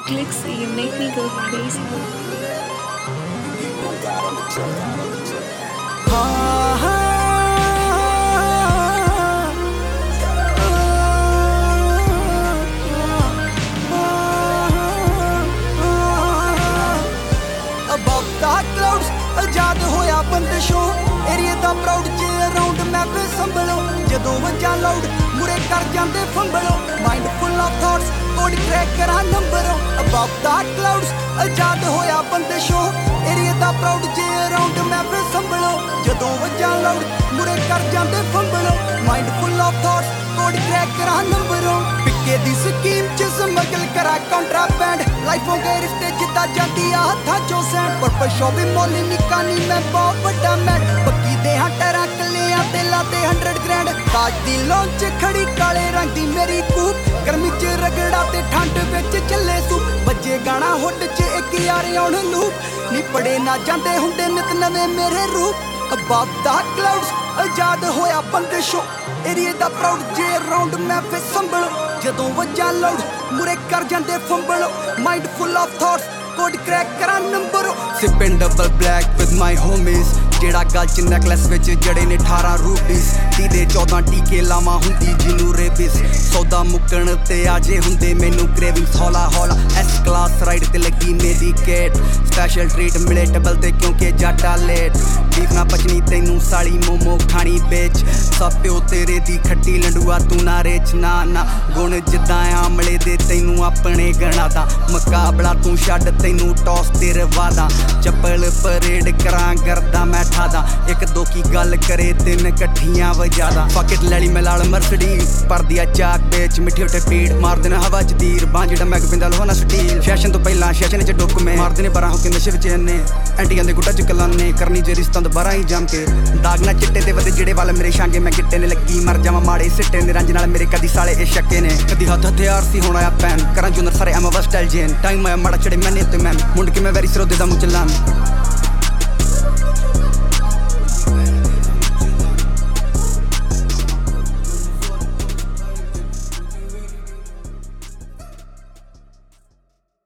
clicks, you make me go crazy. Above the clouds, आजाद होया बंदिशों एरिए दा प्राउड जे अराउंड मैं फिर संभलो जदों वजा लाउड मुरे कर जांदे फंबलो mind full of thoughts code crack करा नंबरों above the clouds आजाद होया बंदिशों एरिए दा प्राउड जे अराउंड मैं फिर संभलो जदों वजा लाउड मुरे कर जांदे फंबलो mind full of thoughts code crack करा नंबरों पिक्के दी स्कीम च स्मगल करा कॉन्ट्राबैंड लाइफ हो गए रिश्ते जिद्दां जांदी आ हत्थां चों सैंड पर्पल शॉपिंग मॉल निक्का नी मैं बहुत वड्डा मैन पक्की दे हां टैरां कलियां ते लाते 100 ग्रैंड ताज दी लॉन च खड़ी काले रंग दी मेरी कूप गर्मी च रगड़ा ते ठंड विच चले सूप बजे गाना हुड च एक यार आउण लूप नी पड़े ना जांदे हुंदे नित नवें मेरे रूप above the clouds आजाद होया बंदिशों एरिए दा प्राउड जे अराउंड मैं फिर संभलो जदों वजा लाउड मुरे कर जांदे फंबलो mind full of thoughts code crack करा नंबरों sipping double black with my homies जेड़ा गल च नेकलेस विच जड़े ने 18 रूपीस 30 दे 14 टीके लावा हुंदी जिनू रेबिस सौदा मुक्कण ते आजे हुंदे मैनू क्रेविंग्स हौला हौला एस क्लास राइड ते लगी मेडिकेट स्पेशल ट्रीट मिले डबल ते क्योंकि जाटा लेट बीफ ना पचनी तैनू साली मोमो खानी बेच सब प्यो तेरे दी खट्टी लंडुआ तू ना रेच ना ना गुण जिद्दां आमले दे तैनू अपने गणा दा मुकाबला तू छड्ड तैनू टॉस ते रवादा चप्पल परेड करां करदा मैं ठादा एक दो की गल करे तीन कट्ठियां वजादा फकिट लैली मैं लाल मर्सिडीज पर दिया चाक बेच मिठे उठे पीड़ मार देना हवा च तीर बांझड़ा मैग पिंदा लोना स्टील फैशन तो पहला फैशन च डुक में मार देने बारह होके नशे विच इन्ने एंटियां दे गुट्टा च कलाने करनी जे रिश्तां तो बारह ही जम के दाग ना चिट्टे ते वदे जेड़े वाल मेरे शांगे मैं गिट्टे ने लगी मर जावां माड़े सिट्टे ने रंज नाल मेरे कदी साले ए शक्के ने कदी हथ हथियार सी होना आ पैन करां जुनर सारे एम वस्टल जेन टाइम आया माड़ा चढ़े मैंने ते मैन मुंड के मैं वेरी सरोदे दा मुंह चलान